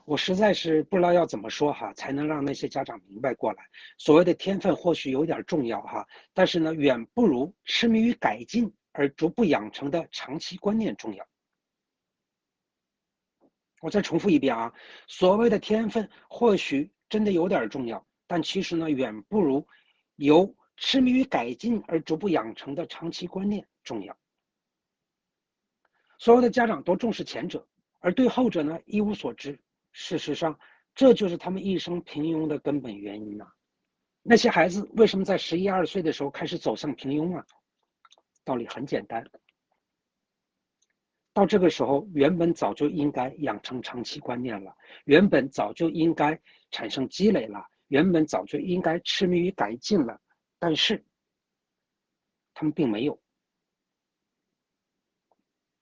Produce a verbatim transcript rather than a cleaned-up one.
我实在是不知道要怎么说哈，才能让那些家长明白过来。所谓的天分或许有点重要哈，但是呢，远不如痴迷于改进而逐步养成的长期观念重要。我再重复一遍啊，所谓的天分或许真的有点重要，但其实呢，远不如由痴迷于改进而逐步养成的长期观念重要。所有的家长都重视前者，而对后者呢一无所知。事实上，这就是他们一生平庸的根本原因呐、啊。那些孩子为什么在十一二岁的时候开始走向平庸啊？道理很简单，到这个时候，原本早就应该养成长期观念了，原本早就应该产生积累了，原本早就应该痴迷于改进了，但是他们并没有。